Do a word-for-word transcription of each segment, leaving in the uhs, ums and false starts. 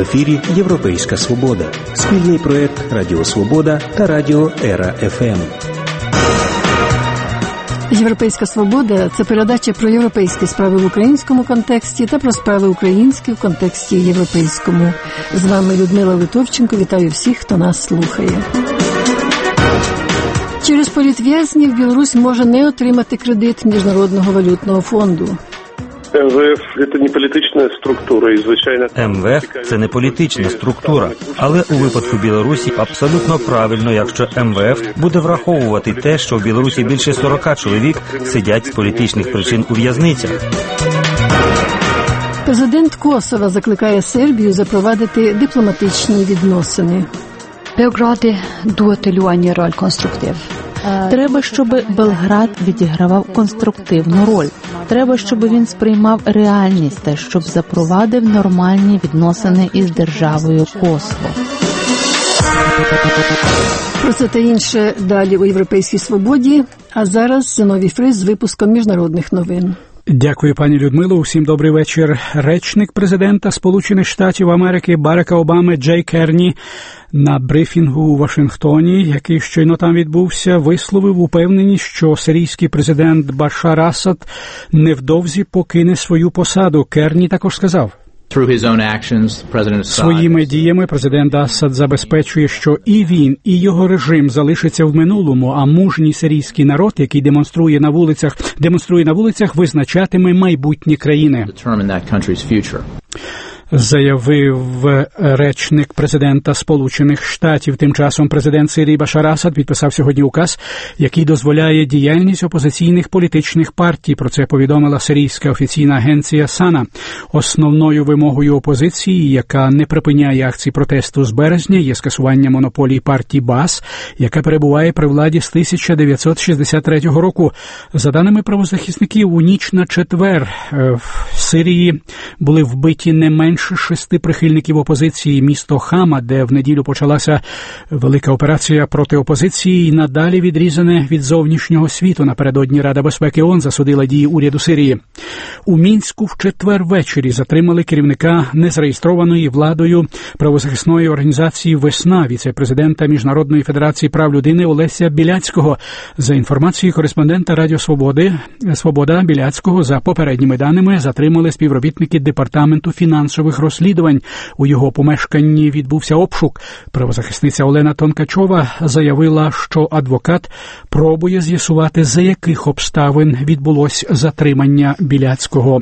ефірі «Європейська Свобода» – спільний проєкт Радіо Свобода та Радіо Ера еф ем. «Європейська Свобода» – це передача про європейські справи в українському контексті та про справи українські в контексті європейському. З вами Людмила Литовченко. Вітаю всіх, хто нас слухає. Через політв'язнів Білорусь може не отримати кредит Міжнародного валютного фонду. ем ве еф – це не політична структура, і, звичайно... ем ве еф – це не політична структура, але у випадку Білорусі абсолютно правильно, якщо ем ве еф буде враховувати те, що в Білорусі більше сорока чоловік сидять з політичних причин у в'язницях. Президент Косова закликає Сербію запровадити дипломатичні відносини. Белграді дуоти люані роль конструктив. Треба, щоб Белград відігравав конструктивну роль. Треба, щоб він сприймав реальність та щоб запровадив нормальні відносини із державою Косово. Про це та інше далі у «Європейській Свободі». А зараз Зиновій Фрис з випуском міжнародних новин. Дякую, пані Людмило. Усім добрий вечір. Речник президента Сполучених Штатів Америки Барака Обами Джей Керні на брифінгу у Вашингтоні, який щойно там відбувся, висловив упевненість, що сирійський президент Башар Асад невдовзі покине свою посаду. Керні також сказав: своїми діями президент Асад забезпечує, що і він, і його режим залишиться в минулому, а мужній сирійський народ, який демонструє на вулицях, демонструє на вулицях, визначатиме майбутнє країни. Заявив речник президента Сполучених Штатів. Тим часом президент Сирії Башар Асад підписав сьогодні указ, який дозволяє діяльність опозиційних політичних партій. Про це повідомила сирійська офіційна агенція САНА. Основною вимогою опозиції, яка не припиняє акцій протесту з березня, є скасування монополії партії БАС, яка перебуває при владі з тисяча дев'ятсот шістдесят третього року. За даними правозахисників, у ніч на четвер в Сирії були вбиті не менше шести прихильників опозиції. Місто Хама, де в неділю почалася велика операція проти опозиції, і надалі відрізане від зовнішнього світу. Напередодні Рада безпеки ООН засудила дії уряду Сирії. У Мінську в четвер ввечері затримали керівника незареєстрованої владою правозахисної організації «Весна», віце-президента Міжнародної федерації прав людини Олеся Біляцького. За інформацією кореспондента Радіо Свободи, Свобода Біляцького, за попередніми даними, затримали співробітники Департаменту фінансових розслідувань. У його помешканні відбувся обшук. Правозахисниця Олена Тонкачова заявила, що адвокат пробує з'ясувати, за яких обставин відбулось затримання Біляцького.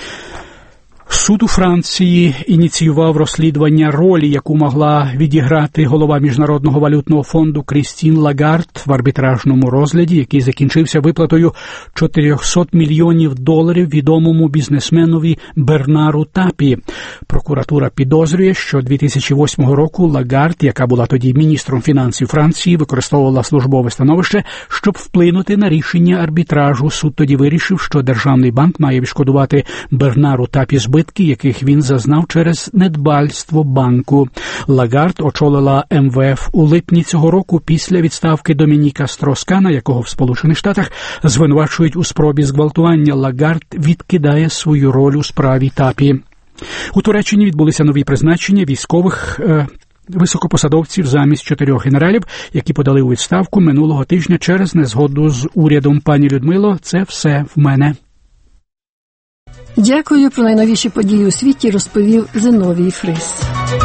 Суд у Франції ініціював розслідування ролі, яку могла відіграти голова Міжнародного валютного фонду Крістін Лагард в арбітражному розгляді, який закінчився виплатою чотириста мільйонів доларів відомому бізнесменові Бернару Тапі. Прокуратура підозрює, що дві тисячі восьмого року Лагард, яка була тоді міністром фінансів Франції, використовувала службове становище, щоб вплинути на рішення арбітражу. Суд тоді вирішив, що Державний банк має відшкодувати Бернару Тапі збитки, яких він зазнав через недбальство банку. Лагард очолила ем ве еф у липні цього року після відставки Домініка Строскана, якого в Сполучених Штатах звинувачують у спробі зґвалтування. Лагард відкидає свою роль у справі Тапі. У Туреччині відбулися нові призначення військових е, високопосадовців замість чотирьох генералів, які подали у відставку минулого тижня через незгоду з урядом. Пані Людмило, це все в мене. Дякую. Про найновіші події у світі розповів Зиновій Фрис.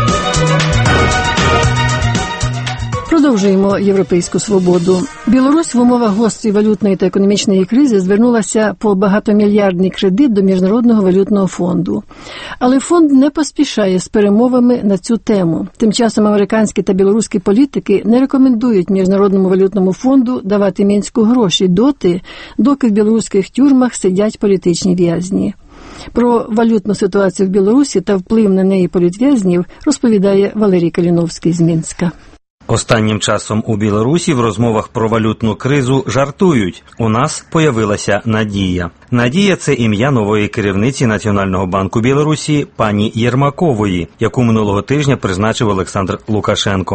Продовжуємо «Європейську свободу». Білорусь в умовах гострої валютної та економічної кризи звернулася по багатомільярдний кредит до Міжнародного валютного фонду. Але фонд не поспішає з перемовами на цю тему. Тим часом американські та білоруські політики не рекомендують Міжнародному валютному фонду давати Мінську гроші доти, доки в білоруських тюрмах сидять політичні в'язні. Про валютну ситуацію в Білорусі та вплив на неї політв'язнів розповідає Валерій Каліновський з Мінська. Останнім часом у Білорусі в розмовах про валютну кризу жартують. У нас появилася Надія. Надія – це ім'я нової керівниці Національного банку Білорусі пані Єрмакової, яку минулого тижня призначив Олександр Лукашенко.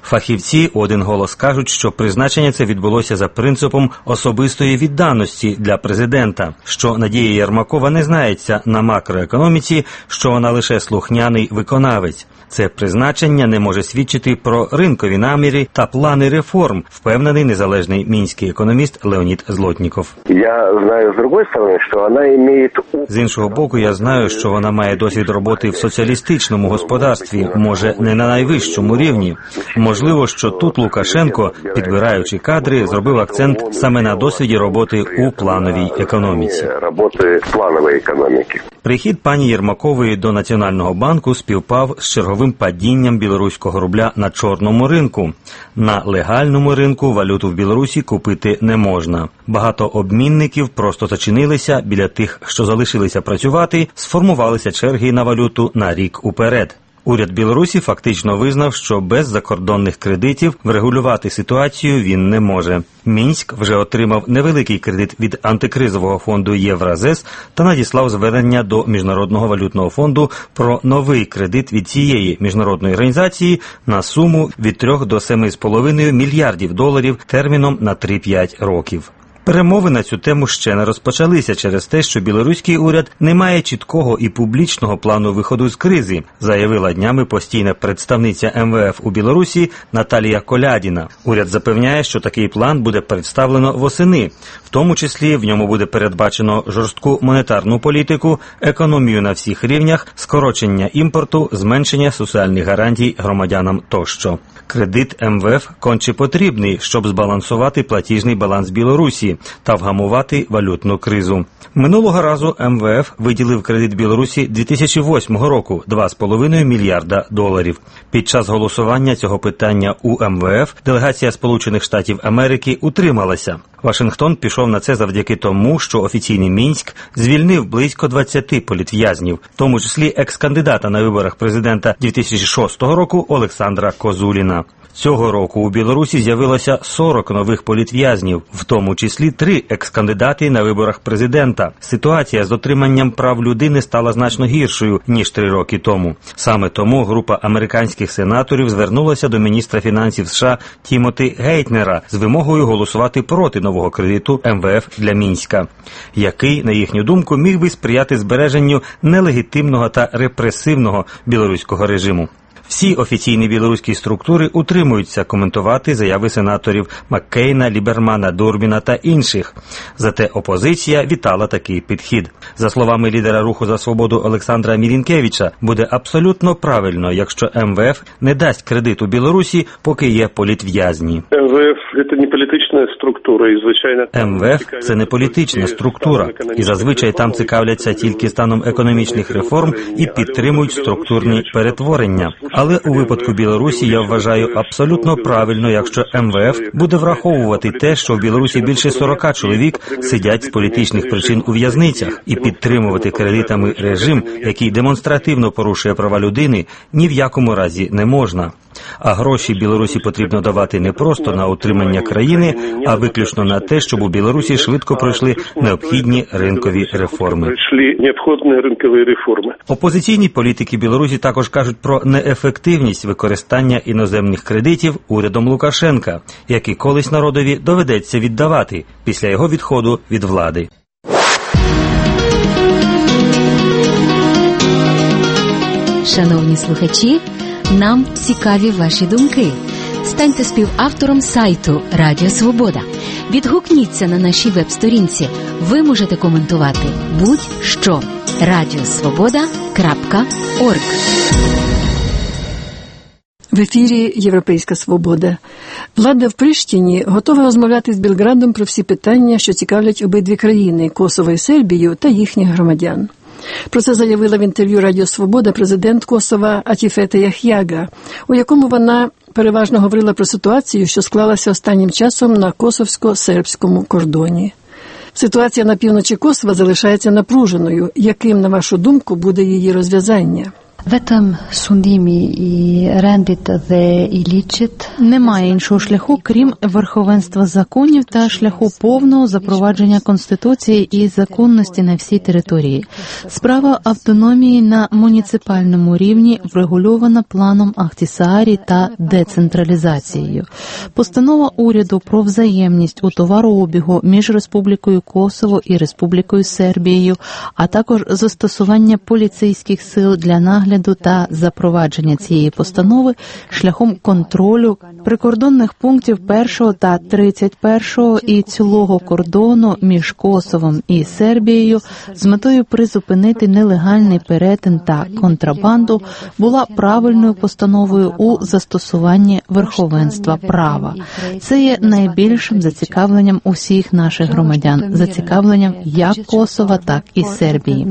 Фахівці у один голос кажуть, що призначення це відбулося за принципом особистої відданості для президента, що Надія Єрмакова не знається на макроекономіці, що вона лише слухняний виконавець. Це призначення не може свідчити про ринкові наміри та плани реформ, впевнений незалежний мінський економіст Леонід Злотніков. Я знаю, з іншої сторони, що вона має... З іншого боку, я знаю, що вона має досвід роботи в соціалістичному господарстві, може, не на найвищому рівні. Можливо, що тут Лукашенко, підбираючи кадри, зробив акцент саме на досвіді роботи у плановій економіці. Роботи планової економіки. Прихід пані Єрмакової до Національного банку співпав з черговим падінням білоруського рубля на чорному ринку. На легальному ринку валюту в Білорусі купити не можна. Багато обмінників просто зачинилися, біля тих, що залишилися працювати, сформувалися черги на валюту на рік уперед. Уряд Білорусі фактично визнав, що без закордонних кредитів врегулювати ситуацію він не може. Мінськ вже отримав невеликий кредит від антикризового фонду Євразес та надіслав звернення до Міжнародного валютного фонду про новий кредит від цієї міжнародної організації на суму від трьох до семи з половиною мільярдів доларів терміном на три-п'ять років. Перемови на цю тему ще не розпочалися через те, що білоруський уряд не має чіткого і публічного плану виходу з кризи, заявила днями постійна представниця ем ве еф у Білорусі Наталія Колядіна. Уряд запевняє, що такий план буде представлено восени. В тому числі в ньому буде передбачено жорстку монетарну політику, економію на всіх рівнях, скорочення імпорту, зменшення соціальних гарантій громадянам тощо. Кредит ем ве еф конче потрібний, щоб збалансувати платіжний баланс Білорусі та вгамувати валютну кризу. Минулого разу ем ве еф виділив кредит Білорусі дві тисячі восьмого року – два з половиною мільярда доларів. Під час голосування цього питання у ем ве еф делегація Сполучених Штатів Америки утрималася. Вашингтон пішов на це завдяки тому, що офіційний Мінськ звільнив близько двадцяти політв'язнів, в тому числі екс-кандидата на виборах президента дві тисячі шостого року Олександра Козуліна. Цього року у Білорусі з'явилося сорок нових політв'язнів, в тому числі три екс-кандидати на виборах президента. Ситуація з дотриманням прав людини стала значно гіршою, ніж три роки тому. Саме тому група американських сенаторів звернулася до міністра фінансів США Тімоті Гейтнера з вимогою голосувати проти нового кредиту ем ве еф для Мінська, який, на їхню думку, міг би сприяти збереженню нелегітимного та репресивного білоруського режиму. Всі офіційні білоруські структури утримуються коментувати заяви сенаторів Маккейна, Лібермана, Дурбіна та інших. Зате опозиція вітала такий підхід. За словами лідера Руху за свободу Олександра Мілінкевича, буде абсолютно правильно, якщо ем ве еф не дасть кредит у Білорусі, поки є політв'язні. ем ве еф – це не політична структура, і звичайно... ем ве еф – це не політична структура, і зазвичай там цікавляться тільки станом економічних реформ і підтримують структурні перетворення. Але у випадку Білорусі я вважаю абсолютно правильно, якщо ем ве еф буде враховувати те, що в Білорусі більше сорока чоловік сидять з політичних причин у в'язницях, і підтримувати кредитами режим, який демонстративно порушує права людини, ні в якому разі не можна. А гроші Білорусі потрібно давати не просто на утримання країни, а виключно на те, щоб у Білорусі швидко пройшли необхідні ринкові реформи. Опозиційні політики Білорусі також кажуть про неефективність використання іноземних кредитів урядом Лукашенка, які колись народові доведеться віддавати після його відходу від влади. Шановні слухачі, нам цікаві ваші думки. Станьте співавтором сайту Радіо Свобода. Відгукніться на нашій веб-сторінці. Ви можете коментувати будь-що. радіосвобода крапка орг. В ефірі «Європейська свобода». Влада в Приштіні готова розмовляти з Белградом про всі питання, що цікавлять обидві країни – Косово і Сербію та їхніх громадян. Про це заявила в інтерв'ю Радіо Свобода президент Косова Атіфета Ях'яга, у якому вона переважно говорила про ситуацію, що склалася останнім часом на косовсько-сербському кордоні. Ситуація на півночі Косова залишається напруженою. Яким, на вашу думку, буде її розв'язання? Немає іншого шляху, крім верховенства законів та шляху повного запровадження Конституції і законності на всій території. Справа автономії на муніципальному рівні врегульована планом Ахтісаарі та децентралізацією. Постанова уряду про взаємність у товарообігу між Республікою Косово і Республікою Сербією, а також застосування поліцейських сил для нагляду та запровадження цієї постанови шляхом контролю прикордонних пунктів першого та тридцять першого і цілого кордону між Косовом і Сербією з метою призупинити нелегальний перетин та контрабанду була правильною постановою у застосуванні верховенства права. Це є найбільшим зацікавленням усіх наших громадян, зацікавленням як Косова, так і Сербії.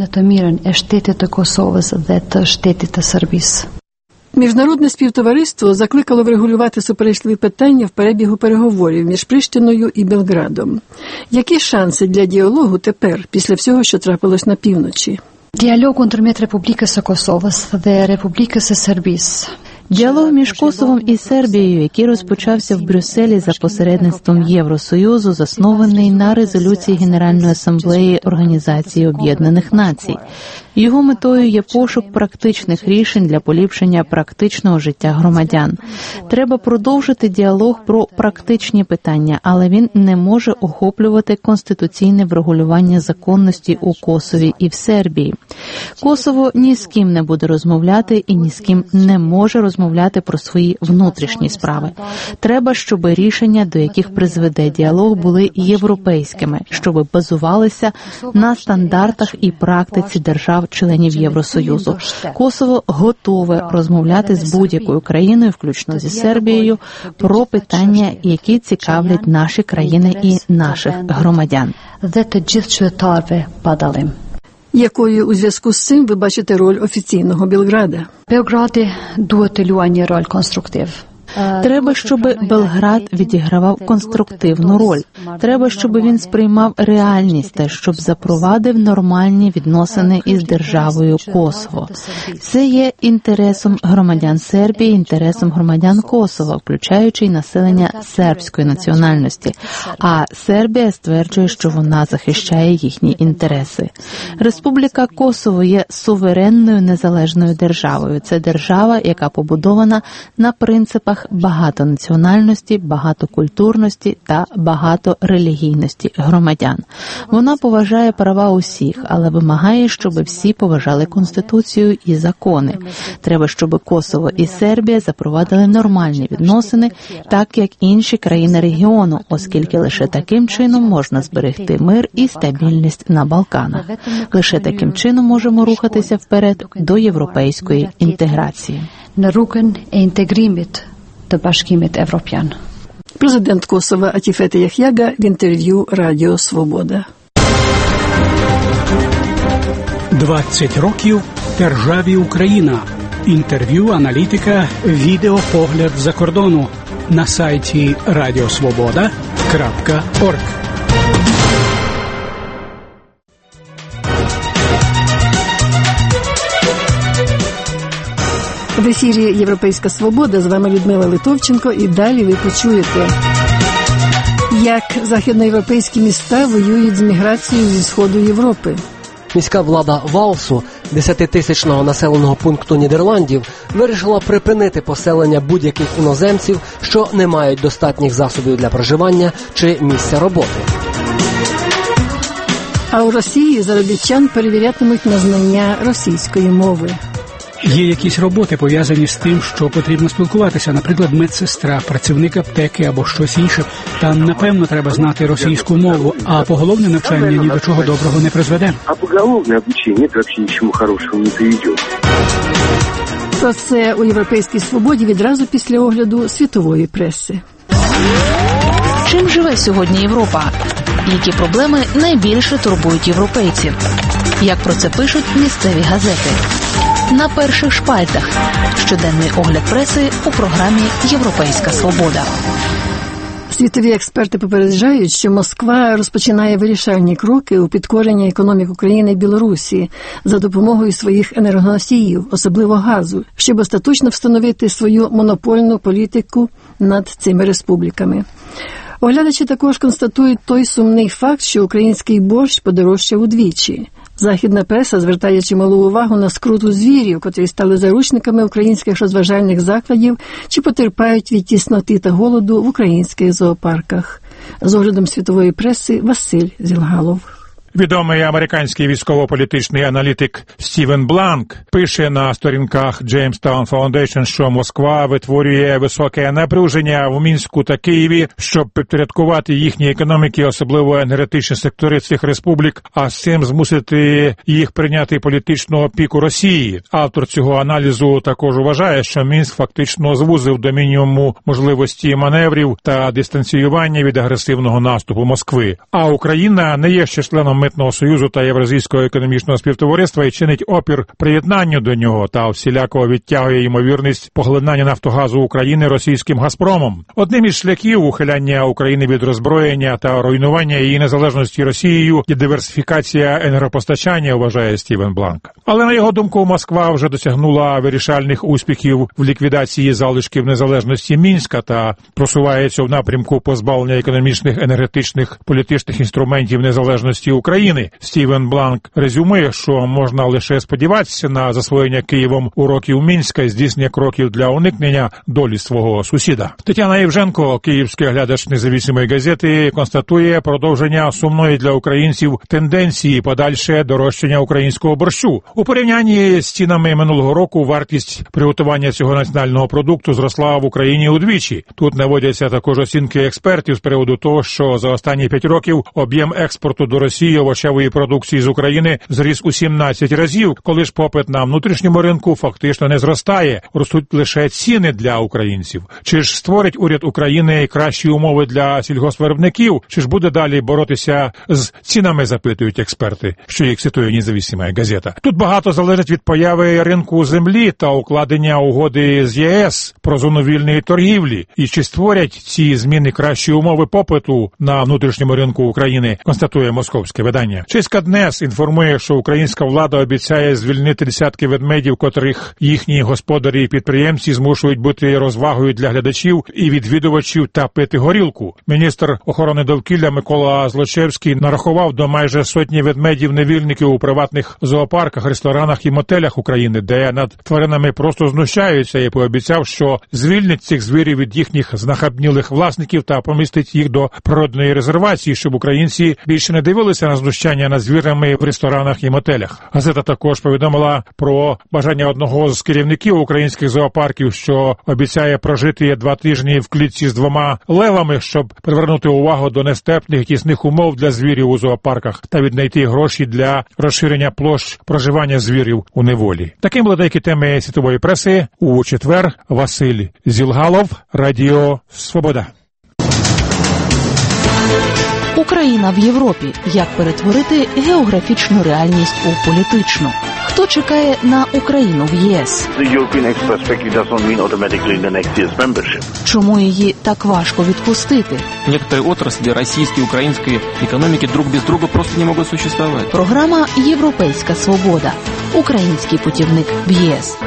Міжнародне співтовариство закликало врегулювати суперечливі питання в перебігу переговорів між Приштиною і Белградом. Які шанси для діалогу тепер, після всього, що трапилось на півночі? Діалог untermet Republikas Kosovas dhe Republikas Serbis. Діалог між Косовом і Сербією, який розпочався в Брюсселі за посередництвом Євросоюзу, заснований на резолюції Генеральної асамблеї Організації Об'єднаних Націй. Його метою є пошук практичних рішень для поліпшення практичного життя громадян. Треба продовжити діалог про практичні питання, але він не може охоплювати конституційне врегулювання законності у Косові і в Сербії. Косово ні з ким не буде розмовляти і ні з ким не може розмовляти про свої внутрішні справи. Треба, щоб рішення, до яких призведе діалог, були європейськими, щоб базувалися на стандартах і практиці держав-членів Євросоюзу. Косово готове розмовляти з будь-якою країною, включно зі Сербією, про питання, які цікавлять наші країни і наших громадян. Якою у зв'язку з цим ви бачите роль офіційного Белграда? Белграді дує люані роль конструктив. Треба, щоб Белград відігравав конструктивну роль. Треба, щоб він сприймав реальність та щоб запровадив нормальні відносини із державою Косово. Це є інтересом громадян Сербії, інтересом громадян Косова, включаючи й населення сербської національності. А Сербія стверджує, що вона захищає їхні інтереси. Республіка Косово є суверенною незалежною державою. Це держава, яка побудована на принципах багатонаціональності, багатокультурності та багаторелігійності громадян. Вона поважає права усіх, але вимагає, щоб всі поважали Конституцію і закони. Треба, щоб Косово і Сербія запровадили нормальні відносини, так як інші країни регіону, оскільки лише таким чином можна зберегти мир і стабільність на Балканах. Лише таким чином можемо рухатися вперед до європейської інтеграції. Президент Косова Атіфете Ях'яга в інтерв'ю Радіо Свобода. двадцять років державі Україна. Інтерв'ю, аналітика, відеопогляд за кордону на сайті радіосвобода крапка орг. В ефірі «Європейська свобода», з вами Людмила Литовченко, і далі ви почуєте, як західноєвропейські міста воюють з міграцією зі Сходу Європи. Міська влада Валсу, десятитисячного населеного пункту Нідерландів, вирішила припинити поселення будь-яких іноземців, що не мають достатніх засобів для проживання чи місця роботи. А у Росії заробітчан перевірятимуть на знання російської мови. Є якісь роботи, пов'язані з тим, що потрібно спілкуватися, наприклад, медсестра, працівник аптеки або щось інше. Там, напевно, треба знати російську мову, а поголовне навчання ні до чого доброго не призведе. А поголовне обучення взагалі нічого хорошого не приведе. Про це у «Європейській свободі» відразу після огляду світової преси. Чим живе сьогодні Європа? Які проблеми найбільше турбують європейців? Як про це пишуть місцеві газети? На перших шпальтах. Щоденний огляд преси у програмі «Європейська свобода». Світові експерти попереджають, що Москва розпочинає вирішальні кроки у підкоренні економік України і Білорусі за допомогою своїх енергоносіїв, особливо газу, щоб остаточно встановити свою монопольну політику над цими республіками. Оглядачі також констатують той сумний факт, що український борщ подорожчав удвічі. Західна преса звертає чималу увагу на скруту звірів, котрі стали заручниками українських розважальних закладів чи потерпають від тісноти та голоду в українських зоопарках. З оглядом світової преси Василь Зілгалов. Відомий американський військово-політичний аналітик Стівен Бланк пише на сторінках Jamestown Foundation, що Москва витворює високе напруження в Мінську та Києві, щоб підпорядкувати їхні економіки, особливо енергетичні сектори цих республік, а з цим змусити їх прийняти політичну опіку Росії. Автор цього аналізу також вважає, що Мінськ фактично звузив до мінімуму можливості маневрів та дистанціювання від агресивного наступу Москви. А Україна не є ще членом Митного союзу та Євразійського економічного співтовариства і чинить опір приєднанню до нього та всіляко відтягує ймовірність поглинання Нафтогазу України російським «Газпромом». Одним із шляхів ухиляння України від роззброєння та руйнування її незалежності Росією є диверсифікація енергопостачання, вважає Стівен Бланк. Але, на його думку, Москва вже досягнула вирішальних успіхів в ліквідації залишків незалежності Мінська та просувається в напрямку позбавлення економічних, енергетичних, політичних інструментів незалежності України. Стівен Бланк резюмує, що можна лише сподіватися на засвоєння Києвом уроків Мінська і здійснення кроків для уникнення долі свого сусіда. Тетяна Євженко, київський глядач незалежної газети, констатує продовження сумної для українців тенденції подальше дорожчання українського борщу. У порівнянні з цінами минулого року вартість приготування цього національного продукту зросла в Україні удвічі. Тут наводяться також оцінки експертів з приводу того, що за останні п'ять років об'єм експорту до Росії овочевої продукції з України зріс у сімнадцять разів, коли ж попит на внутрішньому ринку фактично не зростає, ростуть лише ціни для українців. Чи ж створить уряд України кращі умови для сільгоспвиробників, чи ж буде далі боротися з цінами, запитують експерти, що їх цитує незалежна газета. Тут багато залежить від появи ринку землі та укладення угоди з ЄС про зону вільної торгівлі. І чи створять ці зміни кращі умови попиту на внутрішньому ринку України, констатує московське видання. Чеська ДНЕС інформує, що українська влада обіцяє звільнити десятки ведмедів, котрих їхні господарі і підприємці змушують бути розвагою для глядачів і відвідувачів та пити горілку. Міністр охорони довкілля Микола Злочевський нарахував до майже сотні ведмедів-невільників у приватних зоопарках, ресторанах і мотелях України, де над тваринами просто знущаються, і пообіцяв, що звільнить цих звірів від їхніх знахабнілих власників та помістить їх до природної резервації, щоб українці більше не дивилися на знущання над звірами в ресторанах і мотелях. Газета також повідомила про бажання одного з керівників українських зоопарків, що обіцяє прожити два тижні в клітці з двома левами, щоб привернути увагу до нестерпних і тісних умов для звірів у зоопарках та віднайти гроші для розширення площ проживання звірів у неволі. Таким були деякі теми світової преси. У четвер Василь Зілгалов, Радіо Свобода. Україна в Європі. Як перетворити географічну реальність у політичну? Хто чекає на Україну в ЄС? Чому її так важко відпустити? Некоторые отрасли российской и украинской экономики друг без друга просто не могут существовать. Програма «Європейська свобода». Український путівник в ЄС.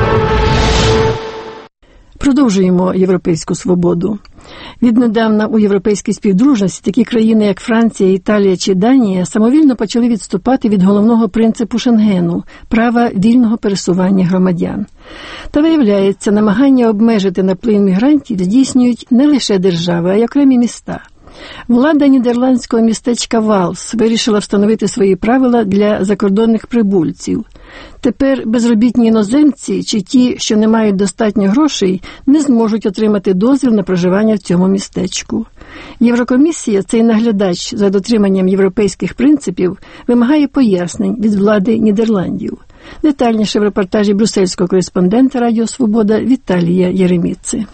Продовжуємо європейську свободу. Віднедавна у європейській співдружності такі країни, як Франція, Італія чи Данія, самовільно почали відступати від головного принципу Шенгену – права вільного пересування громадян. Та виявляється, намагання обмежити наплив мігрантів здійснюють не лише держави, а й окремі міста. Влада нідерландського містечка Валс вирішила встановити свої правила для закордонних прибульців. Тепер безробітні іноземці чи ті, що не мають достатньо грошей, не зможуть отримати дозвіл на проживання в цьому містечку. Єврокомісія, цей наглядач за дотриманням європейських принципів, вимагає пояснень від влади Нідерландів. Детальніше в репортажі брюссельського кореспондента Радіо Свобода Віталія Єреміци.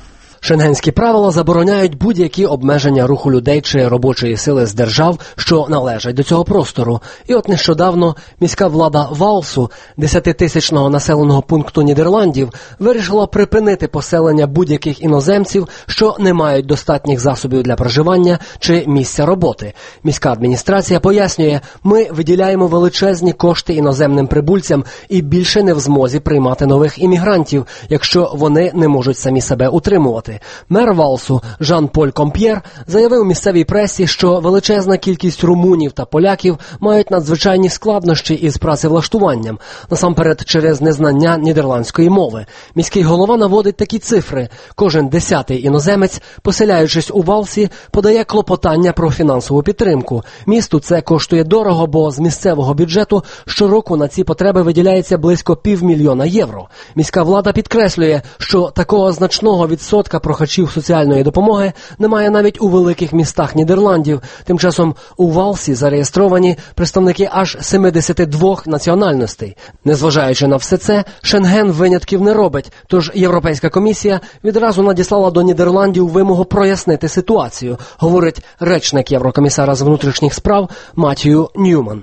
Шенгенські правила забороняють будь-які обмеження руху людей чи робочої сили з держав, що належать до цього простору. І от нещодавно міська влада Валсу, десятитисячного населеного пункту Нідерландів, вирішила припинити поселення будь-яких іноземців, що не мають достатніх засобів для проживання чи місця роботи. Міська адміністрація пояснює, ми виділяємо величезні кошти іноземним прибульцям і більше не в змозі приймати нових іммігрантів, якщо вони не можуть самі себе утримувати. Мер Валсу Жан-Поль Комп'єр заявив місцевій пресі, що величезна кількість румунів та поляків мають надзвичайні складнощі із працевлаштуванням, насамперед через незнання нідерландської мови. Міський голова наводить такі цифри. Кожен десятий іноземець, поселяючись у Валсі, подає клопотання про фінансову підтримку. Місту це коштує дорого, бо з місцевого бюджету щороку на ці потреби виділяється близько півмільйона євро. Міська влада підкреслює, що такого значного відсотка прохачів соціальної допомоги немає навіть у великих містах Нідерландів. Тим часом у Валсі зареєстровані представники аж сімдесят два національностей. Незважаючи на все це, Шенген винятків не робить, тож Європейська комісія відразу надіслала до Нідерландів вимогу прояснити ситуацію, говорить речник Єврокомісара з внутрішніх справ Матію Ньюман.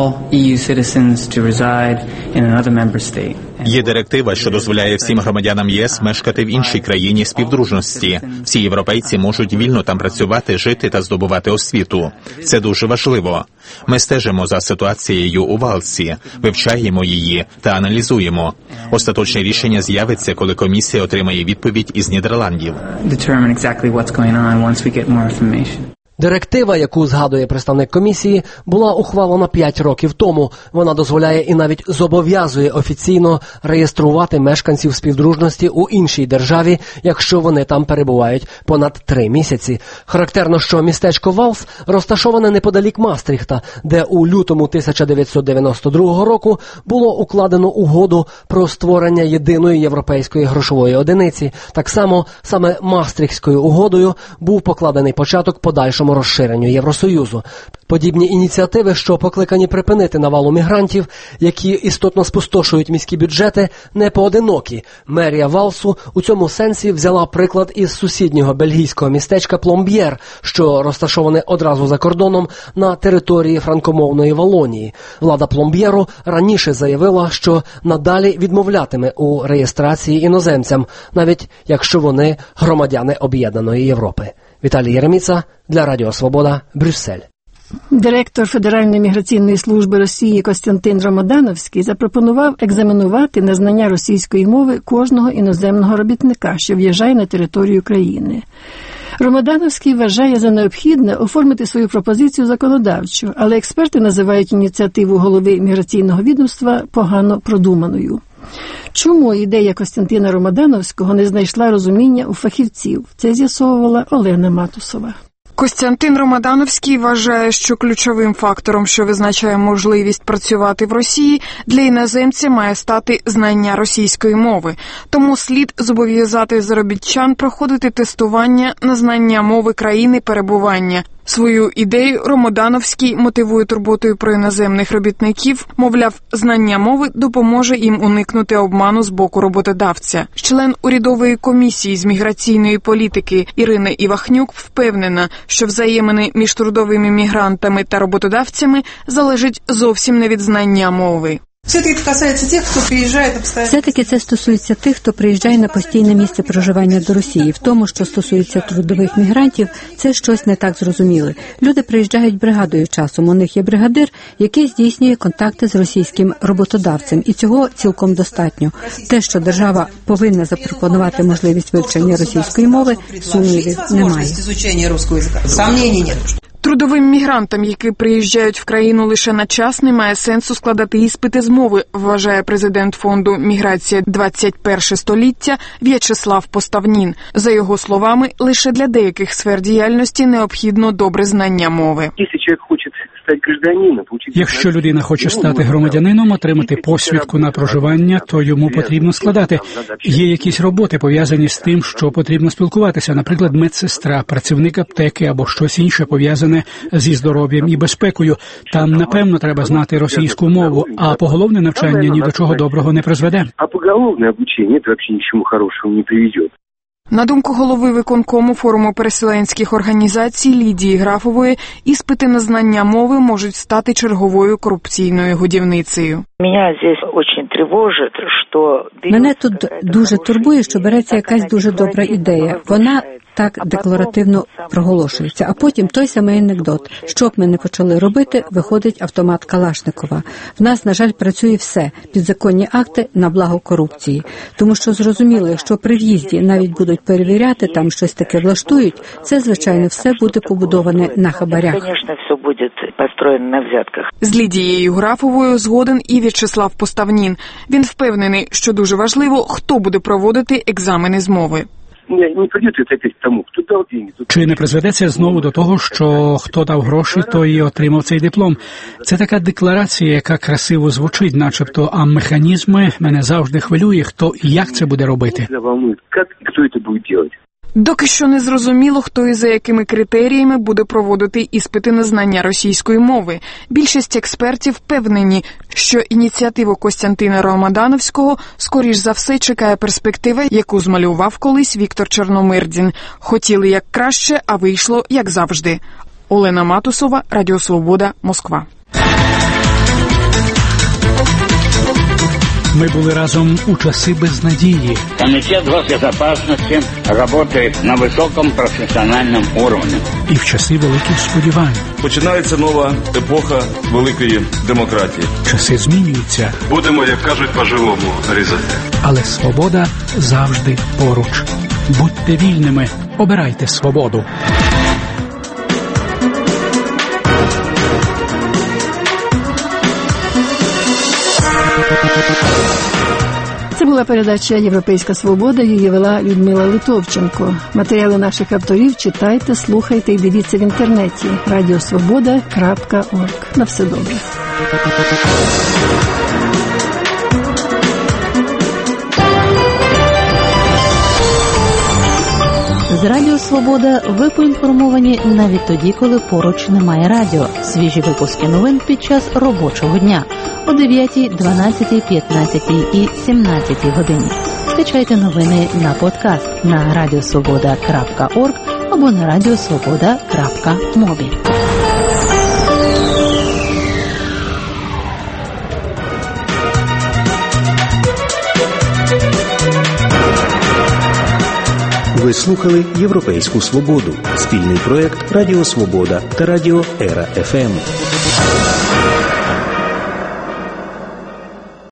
Є директива, що дозволяє всім громадянам ЄС мешкати в іншій країні співдружності. Всі європейці можуть вільно там працювати, жити та здобувати освіту. Це дуже важливо. Ми стежимо за ситуацією у Валсі, вивчаємо її та аналізуємо. Остаточне рішення з'явиться, коли комісія отримає відповідь із Нідерландів. Директива, яку згадує представник комісії, була ухвалена п'ять років тому. Вона дозволяє і навіть зобов'язує офіційно реєструвати мешканців співдружності у іншій державі, якщо вони там перебувають понад три місяці. Характерно, що містечко Валс розташоване неподалік Мастріхта, де у лютому тисяча дев'ятсот дев'яносто другого року було укладено угоду про створення єдиної європейської грошової одиниці. Так само саме Мастрихтською угодою був покладений початок подальшому розширенню Євросоюзу. Подібні ініціативи, що покликані припинити навалу мігрантів, які істотно спустошують міські бюджети, не поодинокі. Мерія Валсу у цьому сенсі взяла приклад із сусіднього бельгійського містечка Пломб'єр, що розташоване одразу за кордоном на території франкомовної Валонії. Влада Пломб'єру раніше заявила, що надалі відмовлятиме у реєстрації іноземцям, навіть якщо вони громадяни Об'єднаної Європи. Віталій Єреміца для Радіо Свобода, Брюссель. Директор Федеральної міграційної служби Росії Костянтин Ромодановський запропонував екзаменувати на знання російської мови кожного іноземного робітника, що в'їжджає на територію країни. Ромодановський вважає за необхідне оформити свою пропозицію законодавчо, але експерти називають ініціативу голови міграційного відомства погано продуманою. Чому ідея Костянтина Ромодановського не знайшла розуміння у фахівців? Це з'ясовувала Олена Матусова. Костянтин Ромодановський вважає, що ключовим фактором, що визначає можливість працювати в Росії, для іноземця має стати знання російської мови. Тому слід зобов'язати заробітчан проходити тестування на знання мови країни перебування. Свою ідею Ромодановський мотивує турботою про іноземних робітників, мовляв, знання мови допоможе їм уникнути обману з боку роботодавця. Член урядової комісії з міграційної політики Ірина Івахнюк впевнена, що взаємини між трудовими мігрантами та роботодавцями залежать зовсім не від знання мови. Все-таки це стосується тих, хто приїжджає на постійне місце проживання до Росії. В тому, що стосується трудових мігрантів, це щось не так зрозуміле. Люди приїжджають бригадою часом. У них є бригадир, який здійснює контакти з російським роботодавцем. І цього цілком достатньо. Те, що держава повинна запропонувати можливість вивчення російської мови, сумнівів немає. Трудовим мігрантам, які приїжджають в країну лише на час, немає сенсу складати іспити з мови, вважає президент фонду «Міграція двадцять перше століття» В'ячеслав Поставнін. За його словами, лише для деяких сфер діяльності необхідно добре знання мови. Якщо людина хоче стати громадянином, отримати посвідку на проживання, то йому потрібно складати. Є якісь роботи, пов'язані з тим, що потрібно спілкуватися, наприклад, медсестра, працівник аптеки або щось інше пов'язане зі здоров'ям і безпекою. Там, напевно, треба знати російську мову, а поголовне навчання ні до чого доброго не призведе. А поголовне навчання – це взагалі нічому хорошому не приведе. На думку голови виконкому форуму переселенських організацій Лідії Графової, іспити на знання мови можуть стати черговою корупційною годівницею. Мене тут дуже турбує, що береться якась дуже добра ідея. Вона так декларативно проголошується. А потім той самий анекдот. Що б ми не почали робити, виходить автомат Калашникова. В нас, на жаль, працює все. Підзаконні акти на благо корупції. Тому що зрозуміло, якщо при в'їзді навіть будуть перевіряти, там щось таке влаштують, це, звичайно, все буде побудоване на хабарях. Звісно, все буде построєно на взятках. З Лідією Графовою згоден і В'ячеслав Поставнін. Він впевнений, що дуже важливо, хто буде проводити екзамени з мови. Чи не призведеться знову до того, що хто дав гроші, той і отримав цей диплом? Це така декларація, яка красиво звучить, начебто, а механізми мене завжди хвилює, хто і як це буде робити. Доки що не зрозуміло, хто і за якими критеріями буде проводити іспити на знання російської мови. Більшість експертів впевнені, що ініціативу Костянтина Ромадановського скоріш за все чекає перспектива, яку змалював колись Віктор Чорномирдін. Хотіли як краще, а вийшло як завжди. Олена Матусова, Радіо Свобода, Москва. Ми були разом у часи безнадії. Комітет госбезопасности працює на високому професіональному рівні. І в часи великих сподівань. Починається нова епоха великої демократії. Часи змінюються. Будемо, як кажуть, по-живому різати. Але свобода завжди поруч. Будьте вільними, обирайте свободу. Це була передача «Європейська свобода», її вела Людмила Литовченко. Матеріали наших авторів читайте, слухайте і дивіться в інтернеті радіо свобода крапка орг. На все добре. З Радіо Свобода ви поінформовані навіть тоді, коли поруч немає радіо. Свіжі випуски новин під час робочого дня о дев'ятій, дванадцятій, п'ятнадцятій і сімнадцятій годині. Скачайте новини на подкаст на радіосвобода крапка орг або на радіосвобода крапка мобі. Ви слухали «Європейську свободу» – спільний проєкт Радіо Свобода та Радіо Ера еф ем.